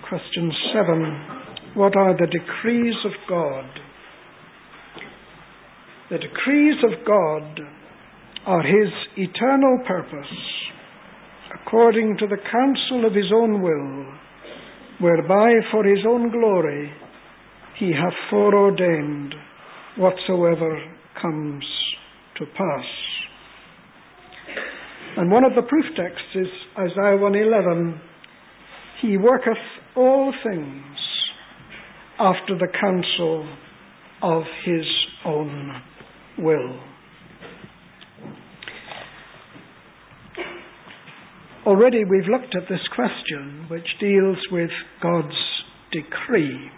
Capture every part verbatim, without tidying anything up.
question seven. What are the decrees of God? The decrees of God are his eternal purpose, according to the counsel of his own will, whereby for his own glory he hath foreordained whatsoever comes to pass. And one of the proof texts is Isaiah one eleven. He worketh all things after the counsel of his own will. Already we've looked at this question, which deals with God's decree.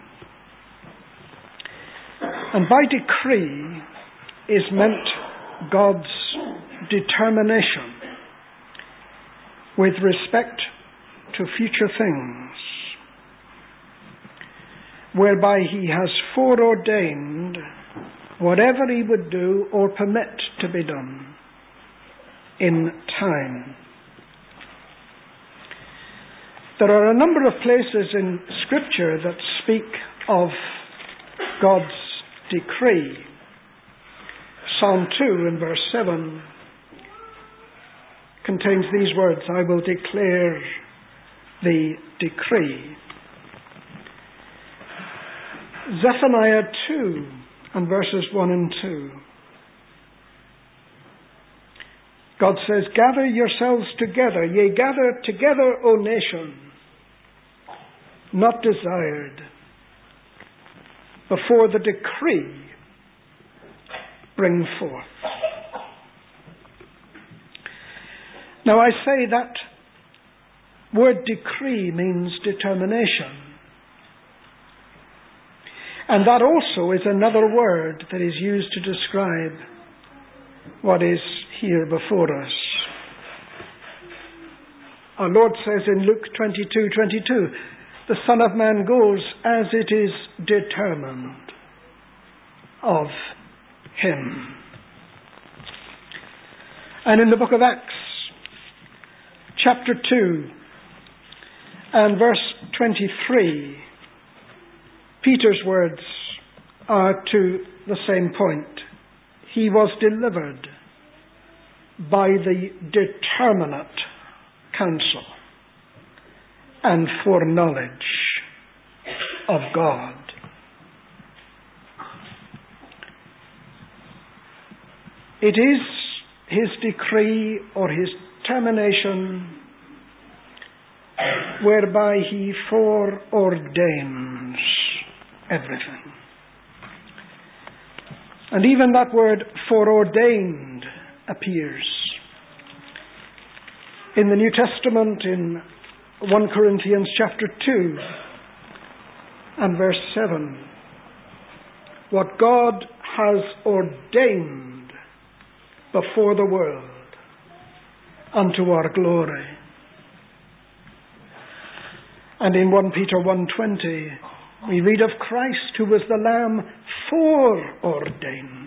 And by decree is meant God's determination with respect to future things, whereby he has foreordained whatever he would do or permit to be done in time. There are a number of places in Scripture that speak of God's decree. Psalm two in verse seven contains these words, I will declare the decree. Zephaniah two and verses one and two. God says, gather yourselves together, yea, gather together, O nation, not desired, before the decree bring forth. Now I say that word decree means determination. And that also is another word that is used to describe what is here before us. Our Lord says in Luke twenty-two twenty-two, the Son of Man goes as it is determined of him. And in the book of Acts, chapter two and verse twenty-three, Peter's words are to the same point. He was delivered by the determinate counsel and foreknowledge of God. It is his decree or his termination whereby he foreordains everything. And even that word foreordained appears in the New Testament in First Corinthians chapter two and verse seven. What God has ordained before the world unto our glory. And in First Peter one twenty, we read of Christ who was the Lamb foreordained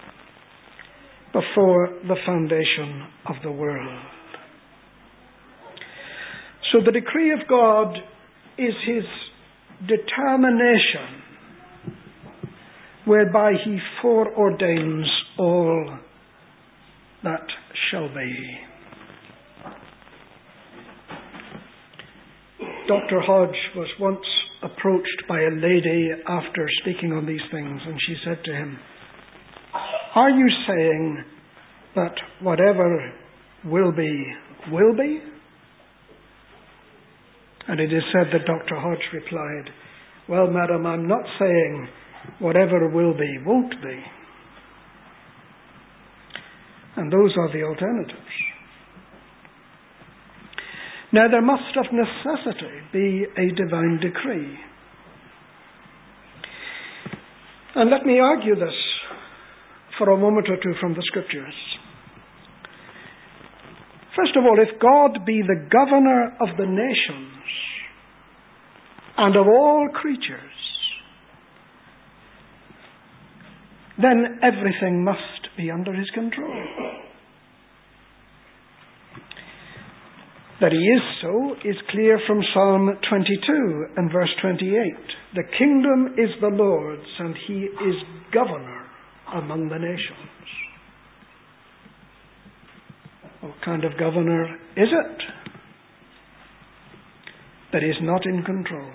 before the foundation of the world. So the decree of God is his determination whereby he foreordains all that shall be. Doctor Hodge was once approached by a lady after speaking on these things, and she said to him, are you saying that whatever will be, will be? And it is said that Doctor Hodge replied, well, madam, I'm not saying whatever will be, won't be. And those are the alternatives. Now, there must of necessity be a divine decree. And let me argue this for a moment or two from the Scriptures. First of all, if God be the governor of the nations and of all creatures, then everything must be under his control. That he is so is clear from Psalm twenty-two and verse twenty-eight. The kingdom is the Lord's, and he is governor among the nations. What kind of governor is it that is not in control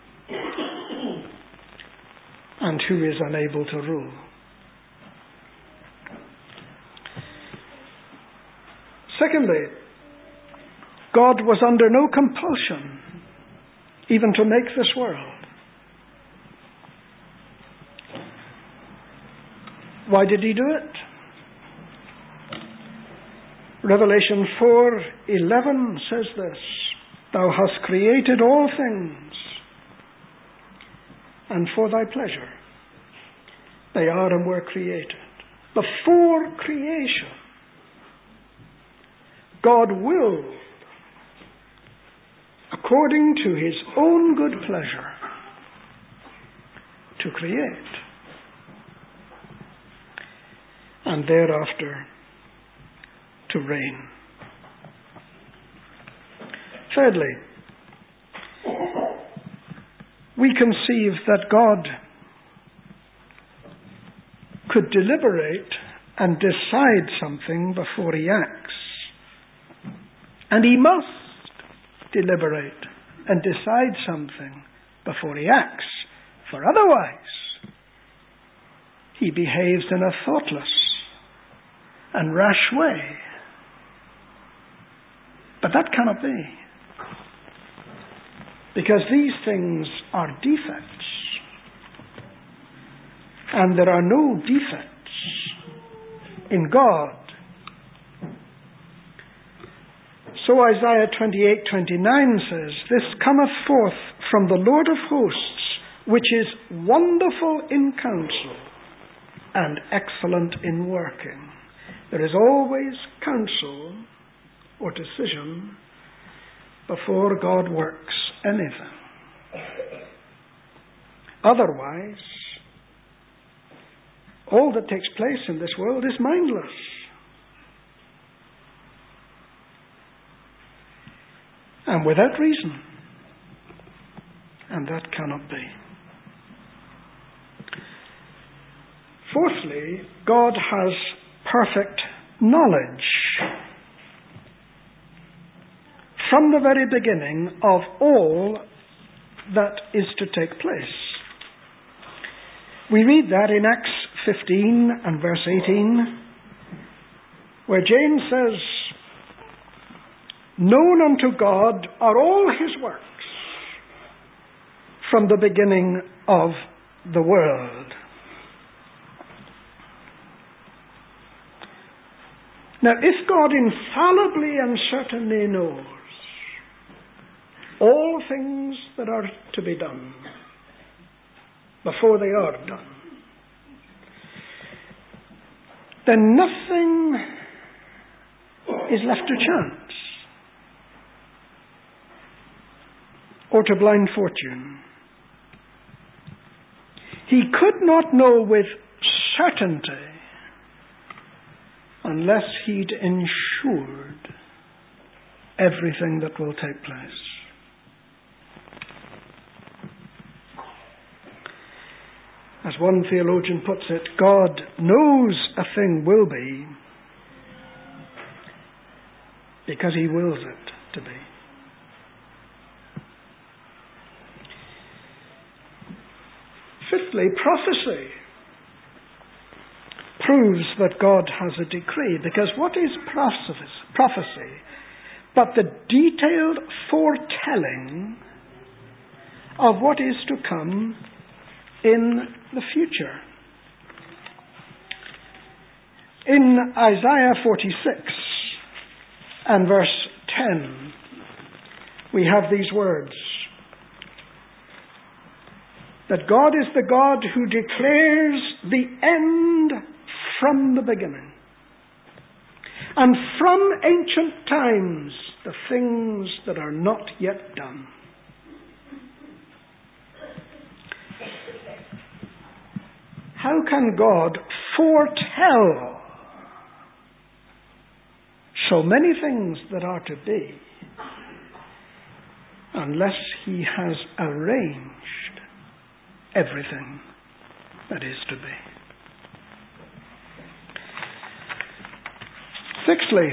and who is unable to rule? Secondly, God was under no compulsion even to make this world. Why did he do it? Revelation four eleven says this, "Thou hast created all things, and for thy pleasure they are and were created." Before creation, God willed, according to his own good pleasure, to create, and thereafter to reign. Thirdly, we conceive that God could deliberate and decide something before he acts. And he must deliberate and decide something before he acts, for otherwise he behaves in a thoughtless and rash way. But that cannot be, because these things are defects, and there are no defects in God. So Isaiah twenty-eight twenty-nine says, "This cometh forth from the Lord of hosts, which is wonderful in counsel and excellent in working." There is always counsel or decision before God works anything. Otherwise, all that takes place in this world is mindless. And without reason. And that cannot be. Fourthly, God has perfect knowledge from the very beginning of all that is to take place. We read that in Acts fifteen and verse eighteen, where James says, "Known unto God are all his works from the beginning of the world." Now, if God infallibly and certainly knows all things that are to be done before they are done, then nothing is left to chance or to blind fortune. He could not know with certainty unless he'd ensured everything that will take place. As one theologian puts it, God knows a thing will be because he wills it to be. Fifthly, prophecy proves that God has a decree, because what is prophecy but the detailed foretelling of what is to come in the future? In Isaiah forty-six and verse ten, we have these words, that God is the God who declares the end from the beginning, and from ancient times the things that are not yet done. How can God foretell so many things that are to be unless he has arranged everything that is to be. Sixthly,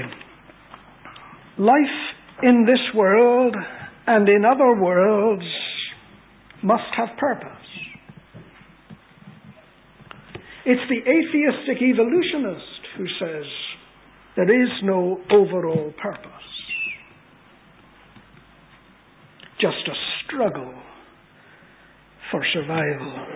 life in this world and in other worlds must have purpose. It's the atheistic evolutionist who says there is no overall purpose. Just a struggle for survival.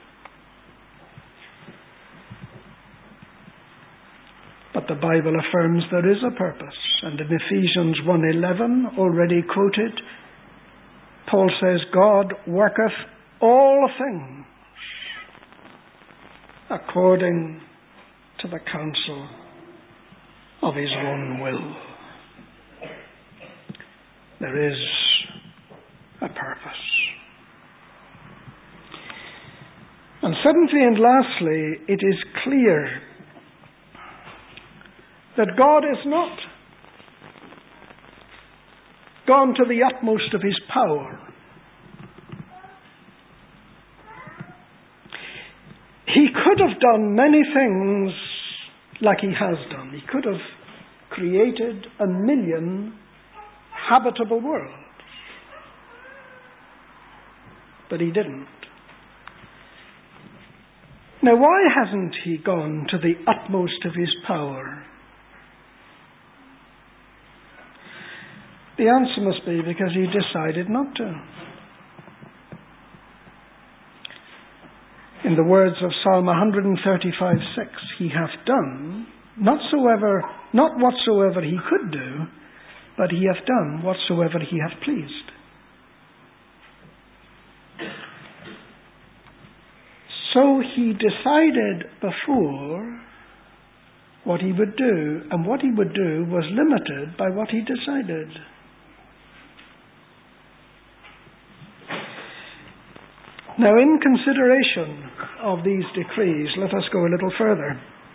But the Bible affirms there is a purpose. And in Ephesians one eleven, already quoted, Paul says, God worketh all things according to the counsel of his own will. There is a purpose. And seventhly and lastly, it is clear that God is not gone to the utmost of his power. He could have done many things like he has done. He could have created a million habitable worlds. But he didn't. Now, why hasn't he gone to the utmost of his power? The answer must be because he decided not to. In the words of Psalm one thirty-five six, he hath done not soever, not whatsoever he could do, but he hath done whatsoever he hath pleased. So he decided before what he would do, and what he would do was limited by what he decided. Now, in consideration of these decrees, let us go a little further.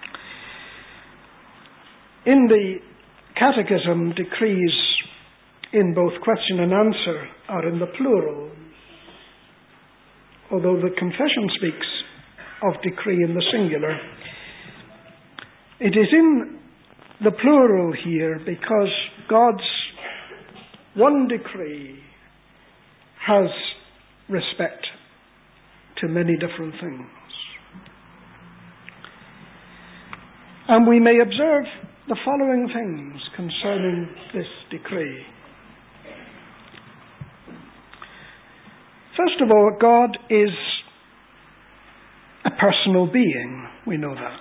In the Catechism, decrees in both question and answer are in the plural, although the Confession speaks of decree in the singular. It is in the plural here because God's one decree has respect to many different things. And we may observe the following things concerning this decree. First of all, God is a personal being. We know that.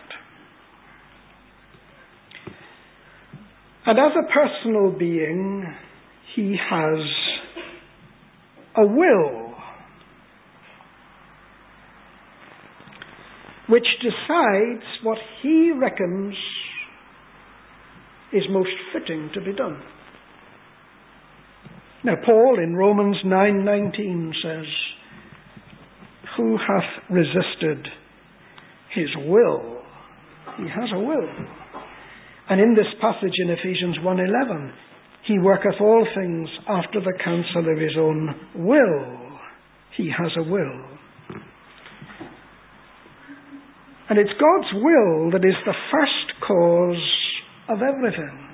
And as a personal being, he has a will which decides what he reckons is most fitting to be done. Now, Paul in Romans nine nineteen says, who hath resisted his will? He has a will. And in this passage in Ephesians one eleven, he worketh all things after the counsel of his own will. He has a will. And it's God's will that is the first cause of everything.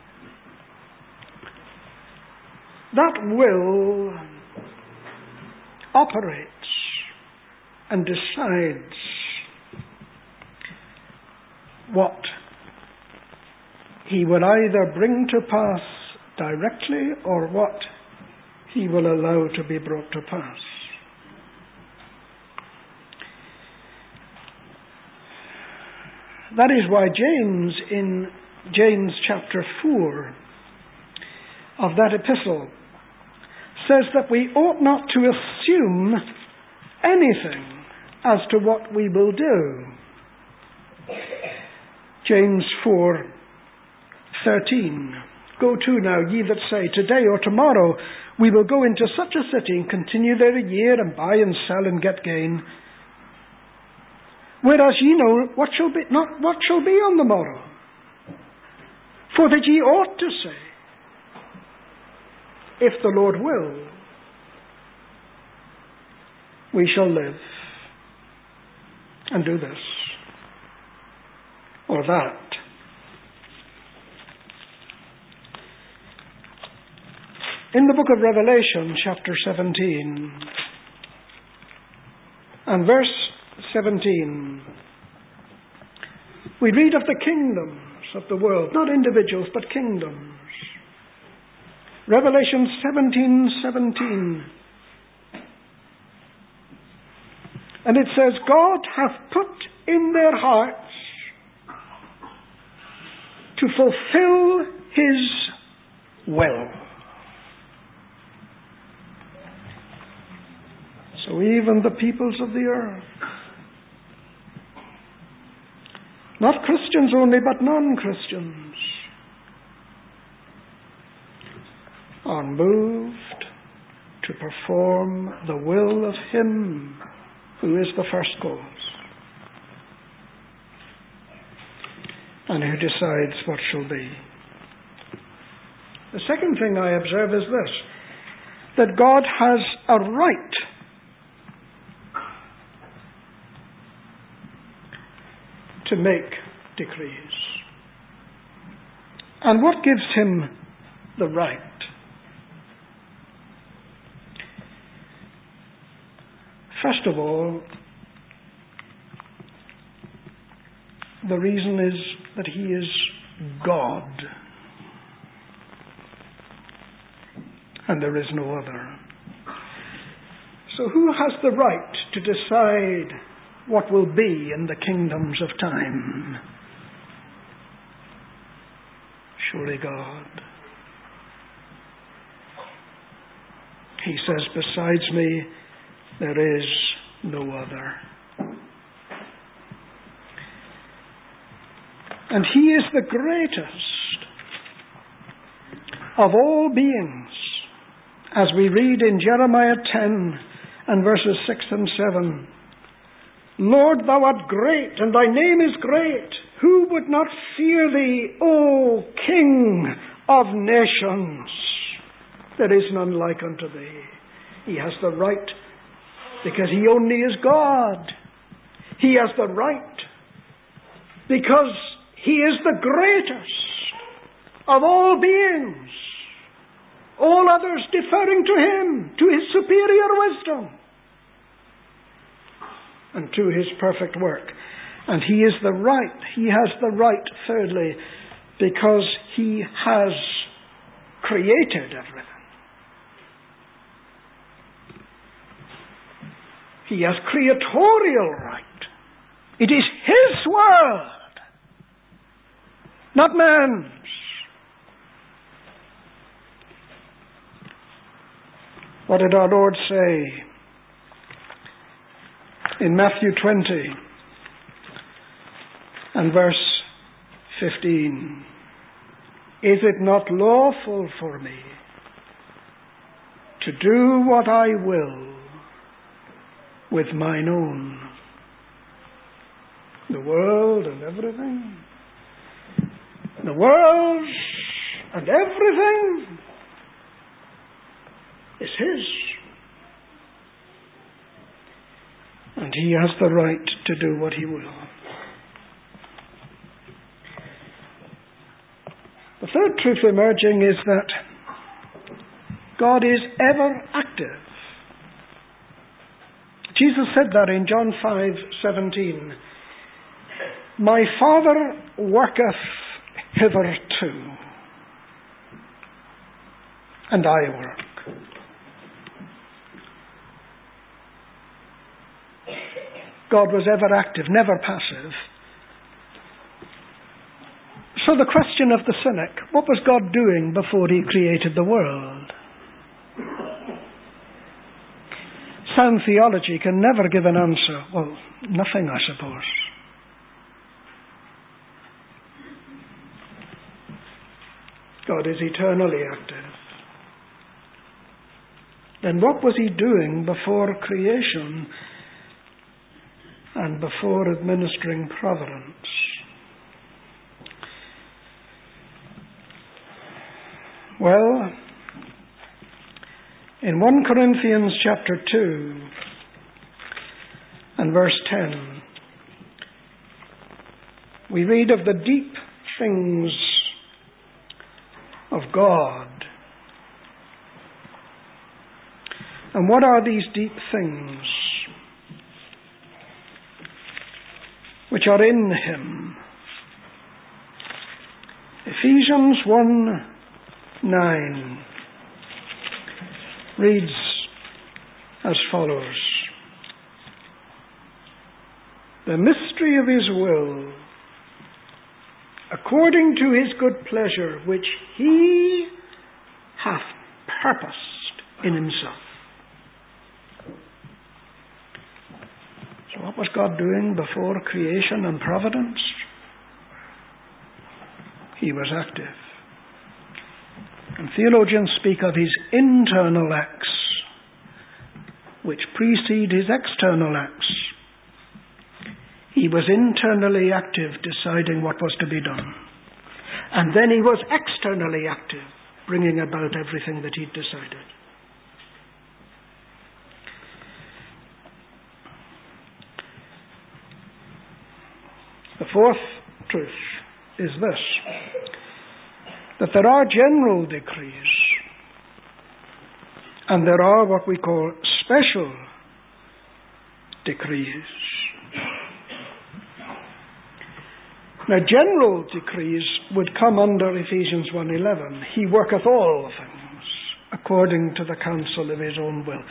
That will operates and decides what he will either bring to pass directly or what he will allow to be brought to pass. That is why James, in James chapter four of that epistle, says that we ought not to assume anything as to what we will do. James four thirteen. Go to now, ye that say, today or tomorrow we will go into such a city and continue there a year and buy and sell and get gain. Whereas ye know what shall be not what shall be on the morrow. For that ye ought to say, if the Lord will, we shall live and do this or that. In the book of Revelation, chapter seventeen, and verse seventeen, we read of the kingdoms of the world, not individuals, but kingdoms. Revelation seventeen seventeen. And it says, God hath put in their hearts to fulfill his will. So even the peoples of the earth, not Christians only, but non-Christians, are moved to perform the will of him who is the first cause and who decides what shall be. The second thing I observe is this, that God has a right to make decrees. And what gives him the right? First of all, the reason is that he is God, and there is no other. So who has the right to decide what will be in the kingdoms of time? Surely God. He says, besides me, there is no other. And he is the greatest of all beings, as we read in Jeremiah ten and verses six and seven. Lord, thou art great, and thy name is great. Who would not fear thee, O King of nations? There is none like unto thee. He has the right, because he only is God. He has the right, because he is the greatest of all beings. All others deferring to him, to his superior wisdom, and to his perfect work. And he is the right, he has the right, thirdly, because he has created everything. He has creatorial right. It is his world, not man's. What did our Lord say in Matthew twenty and verse fifteen? Is it not lawful for me to do what I will with mine own? The world and everything. The world and everything is his. And he has the right to do what he will. The third truth emerging is that God is ever active. Jesus said that in John five seventeen. My Father worketh hitherto, and I work. God was ever active, never passive. So the question of the cynic, what was God doing before he created the world? Sound theology can never give an answer. Well, nothing, I suppose. God is eternally active. Then what was he doing before creation and before administering providence? Well, in First Corinthians chapter two and verse ten, we read of the deep things of God. And what are these deep things which are in him? Ephesians one nine reads as follows: the mystery of his will, according to his good pleasure, which he hath purposed in himself. So what was God doing before creation and providence? He was active. And theologians speak of his internal acts, which precede his external acts. He was internally active, deciding what was to be done. And then he was externally active, bringing about everything that he'd decided. The fourth truth is this: that there are general decrees, and there are what we call special decrees. Now, general decrees would come under Ephesians one eleven. He worketh all things according to the counsel of his own will.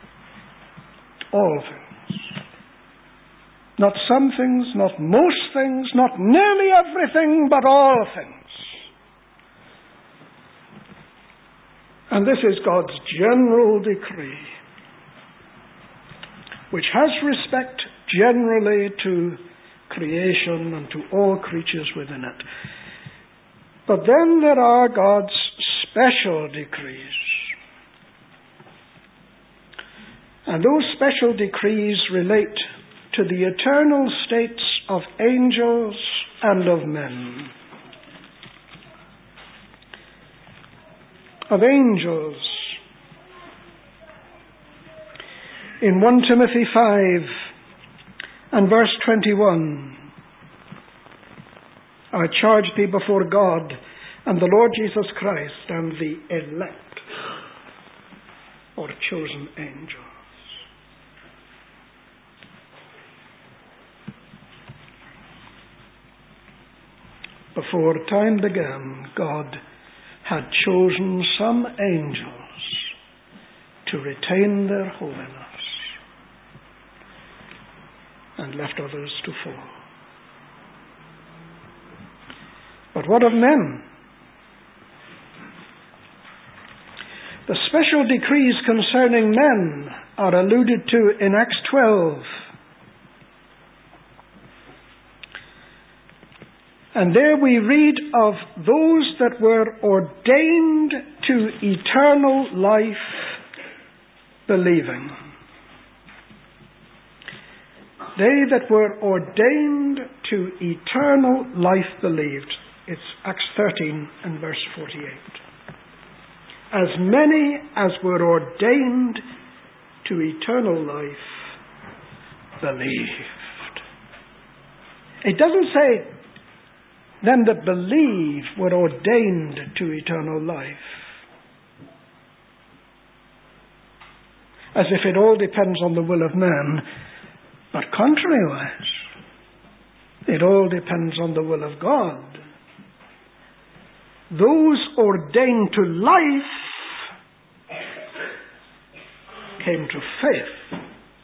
All things. Not some things, not most things, not nearly everything, but all things. And this is God's general decree, which has respect generally to creation and to all creatures within it. But then there are God's special decrees. And those special decrees relate to the eternal states of angels and of men. Of angels, in First Timothy five and verse twenty-one, I charge thee before God and the Lord Jesus Christ and the elect or chosen angels. Before time began, God had chosen some angels to retain their holiness and left others to fall. But what of men? The special decrees concerning men are alluded to in Acts twelve. And there we read of those that were ordained to eternal life believing. They that were ordained to eternal life believed. It's Acts thirteen and verse forty-eight. As many as were ordained to eternal life believed. It doesn't say them that believe were ordained to eternal life, as if it all depends on the will of man, but contrariwise, it all depends on the will of God. Those ordained to life came to faith.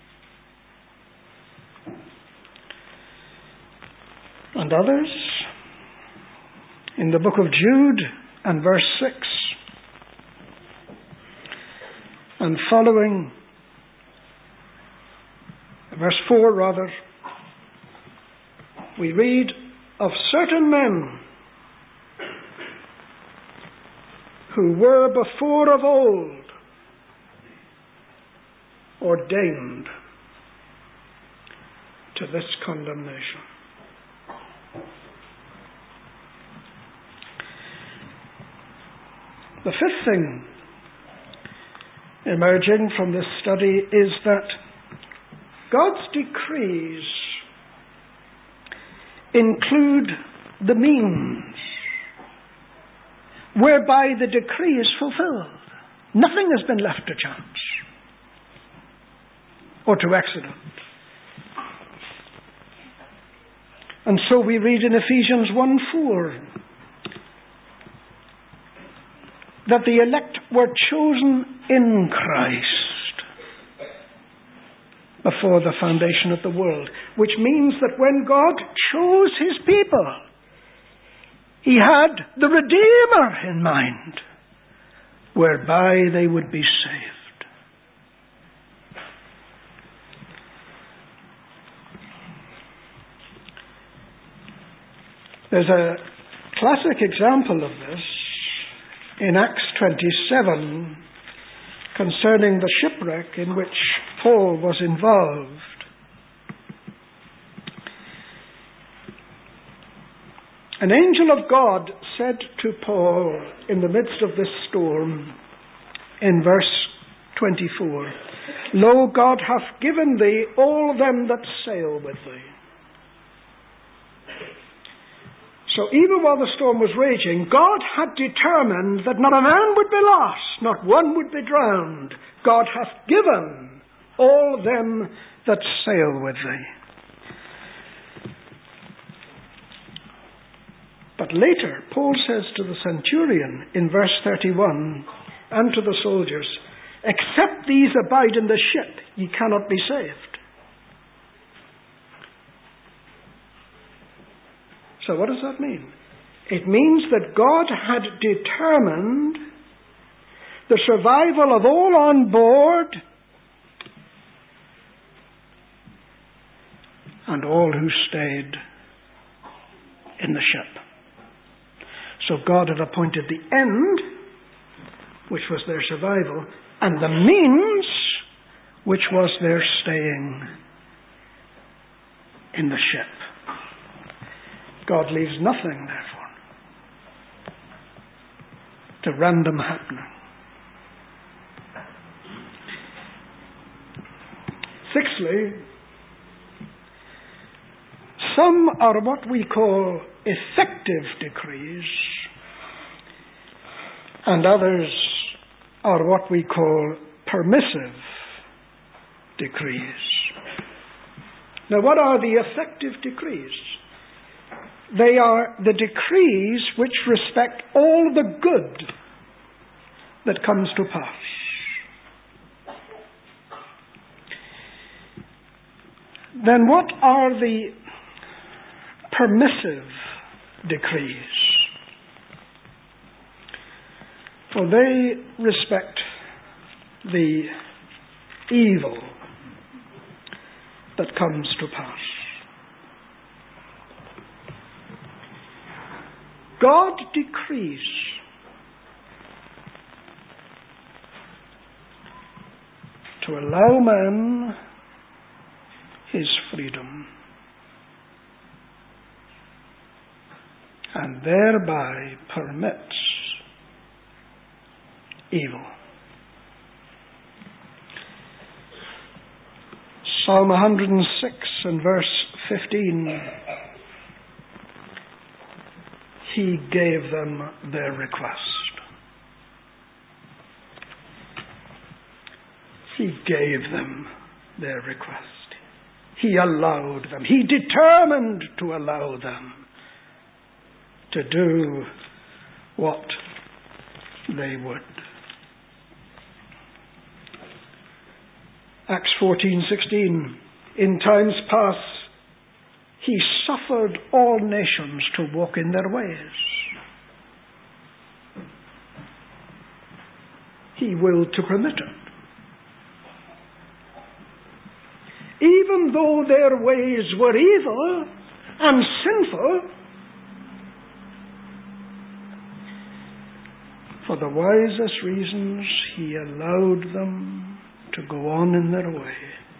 And others, in the book of Jude and verse six and following, verse four rather, we read of certain men who were before of old ordained to this condemnation. The fifth thing emerging from this study is that God's decrees include the means whereby the decree is fulfilled. Nothing has been left to chance or to accident. And so we read in Ephesians one four that the elect were chosen in Christ before the foundation of the world, which means that when God chose his people, he had the Redeemer in mind, whereby they would be saved. There's a classic example of this in Acts twenty-seven concerning the shipwreck in which Paul was involved. An angel of God said to Paul in the midst of this storm, in verse twenty-four, "Lo, God hath given thee all them that sail with thee." So even while the storm was raging, God had determined that not a man would be lost, not one would be drowned. God hath given all them that sail with thee. But later, Paul says to the centurion in verse thirty-one, and to the soldiers, "Except these abide in the ship, ye cannot be saved." So what does that mean? It means that God had determined the survival of all on board and all who stayed in the ship. So God had appointed the end, which was their survival, and the means, which was their staying in the ship. God leaves nothing, therefore, to random happening. Sixthly, some are what we call effective decrees, and others are what we call permissive decrees. Now, what are the effective decrees? They are the decrees which respect all the good that comes to pass. Then what are the permissive decrees? For they respect the evil that comes to pass. God decrees to allow man his freedom and thereby permits evil. Psalm one hundred six and verse fifteen. He gave them their request. He gave them their request. He allowed them. He determined to allow them to do what they would. Acts fourteen sixteen. In times past, he suffered all nations to walk in their ways. He willed to permit it. Even though their ways were evil and sinful, for the wisest reasons, he allowed them to go on in their way.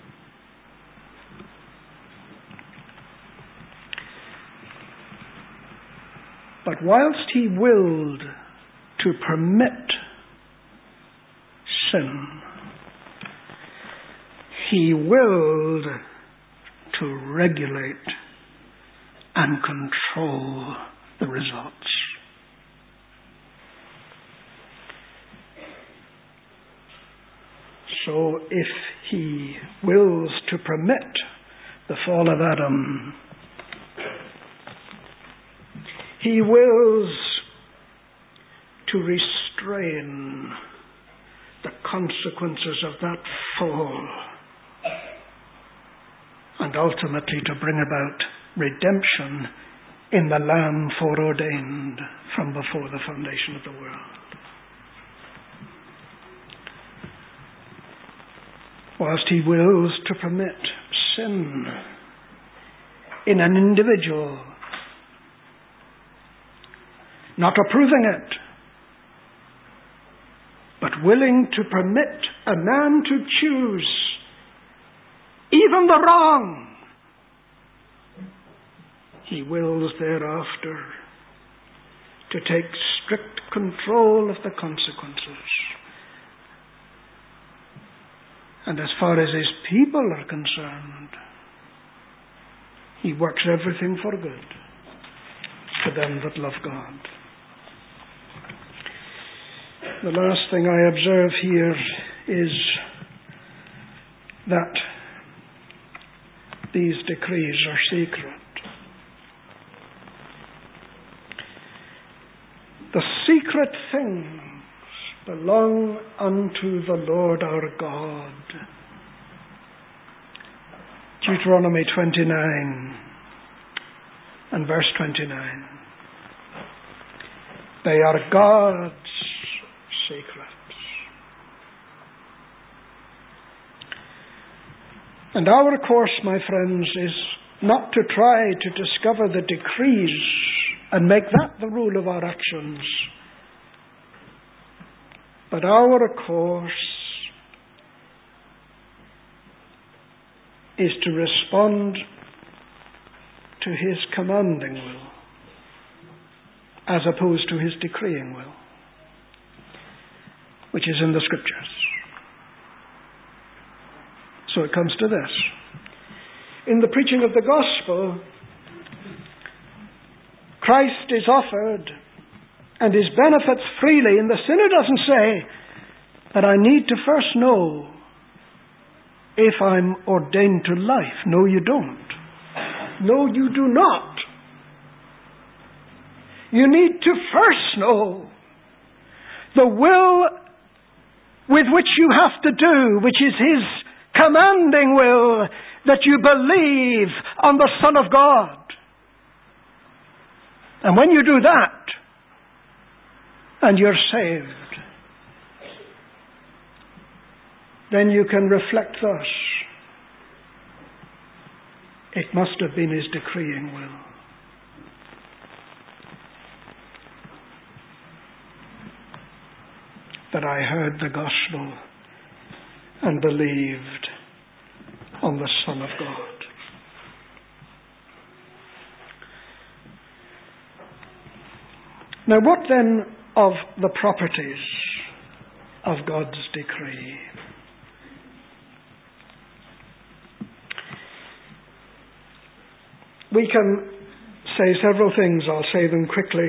But whilst he willed to permit sin, He willed to regulate and control the results. So if He wills to permit the fall of Adam, He wills to restrain the consequences of that fall and ultimately to bring about redemption in the Lamb foreordained from before the foundation of the world. Whilst He wills to permit sin in an individual, not approving it, but willing to permit a man to choose even the wrong, He wills thereafter to take strict control of the consequences. And as far as His people are concerned, He works everything for good to them that love God. The last thing I observe here is that these decrees are secret. The secret things belong unto the Lord our God. Deuteronomy twenty-nine and verse twenty-nine. They are God's secrets. And our course, my friends, is not to try to discover the decrees and make that the rule of our actions. But our course is to respond to His commanding will as opposed to His decreeing will, which is in the Scriptures. So it comes to this. In the preaching of the gospel, Christ is offered and His benefits freely, and the sinner doesn't say that I need to first know if I'm ordained to life. No, you don't. No, you do not. You need to first know the will with which you have to do, which is His commanding will, that you believe on the Son of God. And when you do that, and you're saved, then you can reflect thus: it must have been His decreeing will. That I heard the gospel and believed on the Son of God. Now, what then of the properties of God's decree? We can say several things. I'll say them quickly.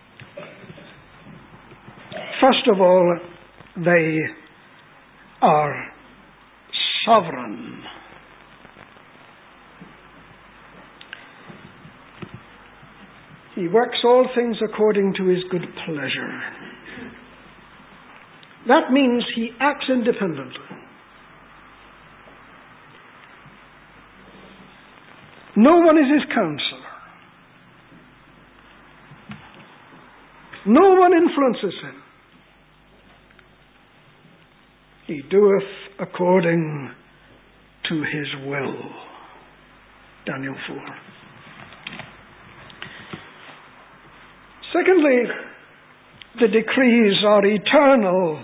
First of all, they are sovereign. He works all things according to His good pleasure. That means He acts independently. No one is His counselor. No one influences Him. He doeth according to His will. Daniel four. Secondly, the decrees are eternal.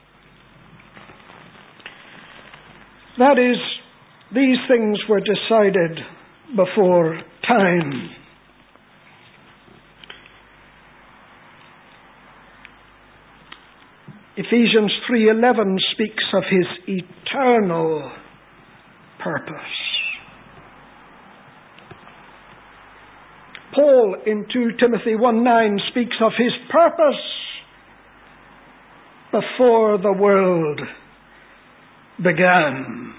That is, these things were decided before time. Ephesians three eleven speaks of His eternal purpose. Paul in Second Timothy one nine speaks of his purpose before the world began.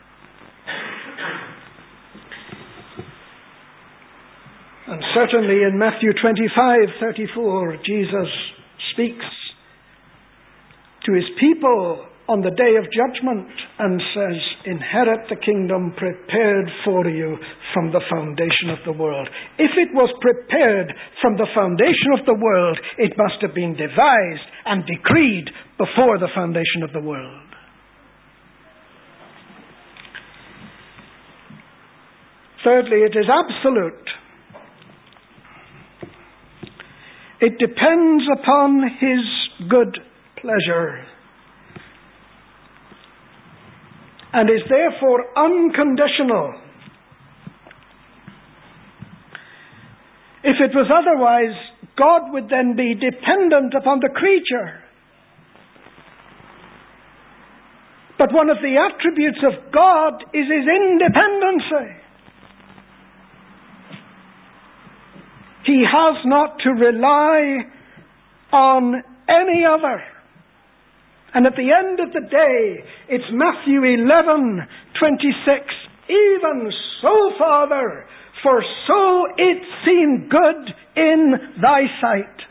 And certainly in Matthew twenty-five thirty-four, Jesus speaks to his people on the day of judgment and says, "Inherit the kingdom prepared for you from the foundation of the world." If it was prepared from the foundation of the world, it must have been devised and decreed before the foundation of the world. Thirdly, it is absolute. It depends upon his good pleasure and is therefore unconditional. If it was otherwise, God would then be dependent upon the creature. But one of the attributes of God is his independency. He has not to rely on any other. And at the end of the day, it's Matthew eleven twenty-six. "Even so, Father, for so it seemed good in thy sight."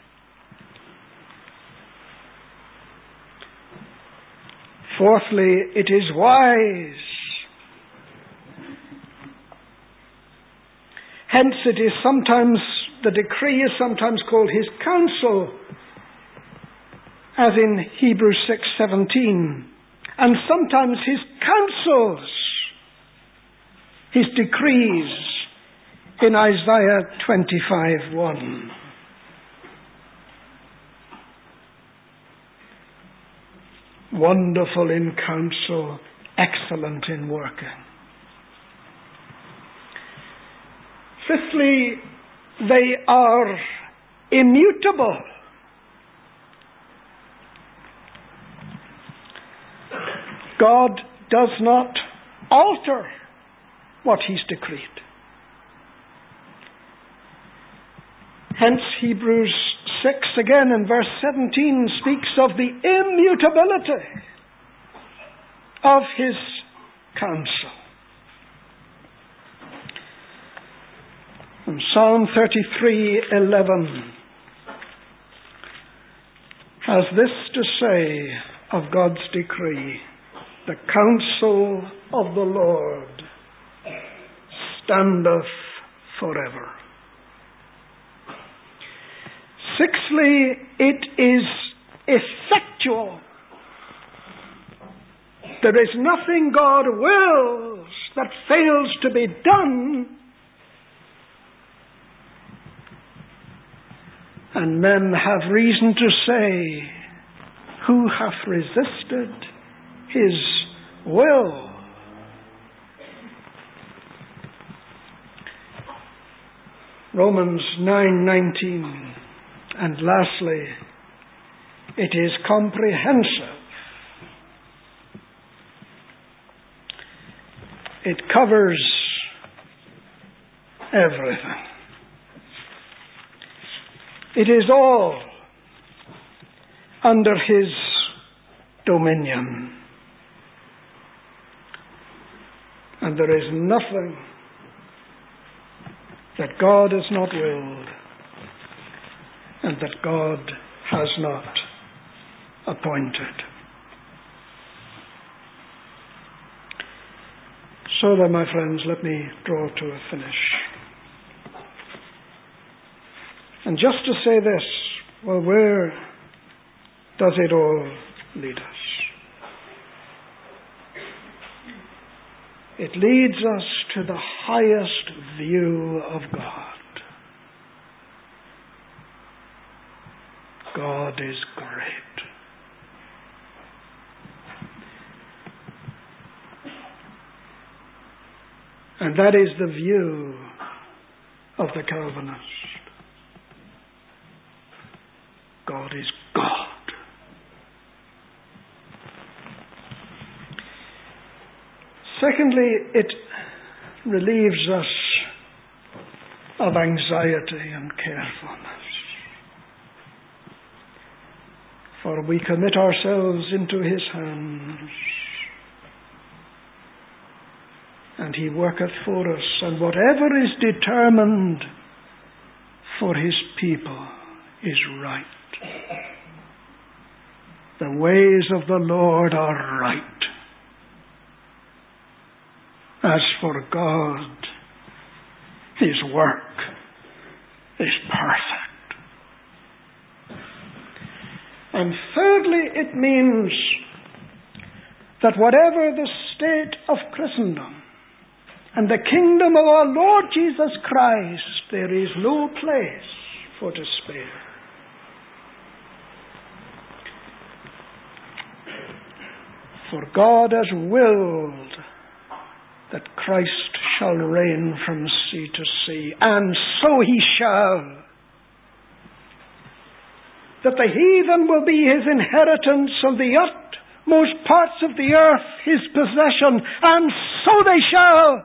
Fourthly, it is wise. Hence it is sometimes, the decree is sometimes called his counsel, as in Hebrews six seventeen, and sometimes his counsels, his decrees, in Isaiah twenty-five one. Wonderful in counsel, excellent in working. Fifthly, they are immutable. God does not alter what he's decreed. Hence Hebrews six again in verse seventeen speaks of the immutability of his counsel. And Psalm thirty-three eleven has this to say of God's decree: "The counsel of the Lord standeth forever." Sixthly, it is effectual. There is nothing God wills that fails to be done. And men have reason to say, "Who hath resisted his will?" Romans nine nineteen. And lastly, it is comprehensive. It covers everything. It is all under his dominion. And there is nothing that God has not willed and that God has not appointed. So then, my friends, let me draw to a finish. And just to say this, well, where does it all lead us? It leads us to the highest view of God. God is great. And that is the view of the Calvinist. God is God. Secondly, it relieves us of anxiety and carefulness. For we commit ourselves into his hands, and he worketh for us, and whatever is determined for his people is right. The ways of the Lord are right. As for God, his work is perfect. And thirdly, it means that whatever the state of Christendom and the kingdom of our Lord Jesus Christ, there is no place for despair. For God has willed that Christ shall reign from sea to sea, and so he shall. That the heathen will be his inheritance, and the utmost parts of the earth his possession, and so they shall.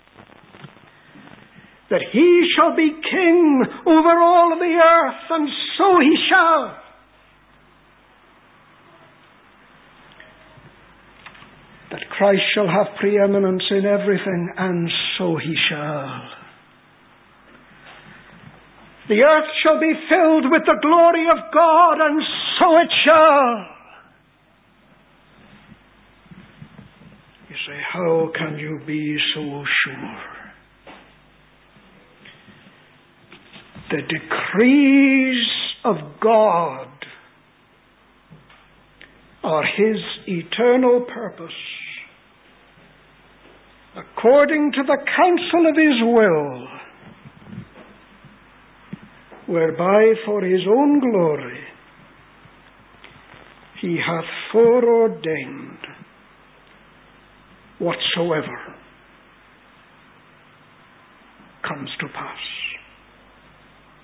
That he shall be king over all of the earth, and so he shall. That Christ shall have preeminence in everything, and so he shall. The earth shall be filled with the glory of God, and so it shall. You say, how can you be so sure? The decrees of God are his eternal purpose, according to the counsel of his will, whereby for his own glory he hath foreordained whatsoever comes to pass.